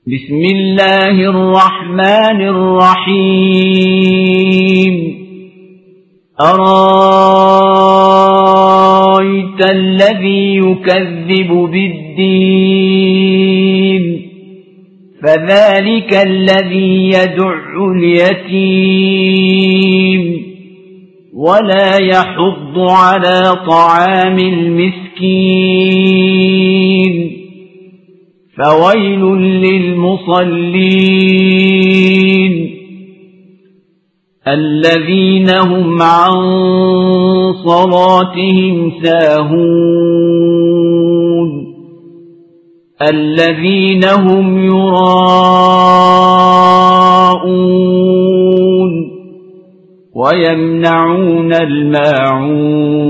بسم الله الرحمن الرحيم أرأيت الذي يكذب بالدين فذلك الذي يدع اليتيم ولا يحض على طعام المسكين فويل للمصلين الذين هم عن صلاتهم ساهون الذين هم يراءون ويمنعون الماعون